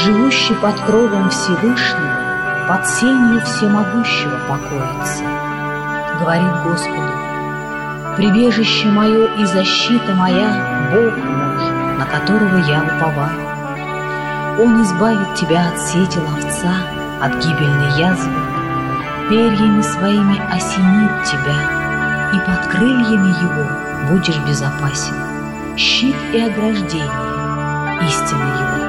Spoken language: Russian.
живущий под кровом Всевышнего, под сенью всемогущего покоится. Говорит Господу: прибежище мое и защита моя, Бог мой, на которого я уповаю. Он избавит тебя от сети ловца, от гибельной язвы, перьями своими осенит тебя, и под крыльями его будешь безопасен. Щит и ограждение, истина его.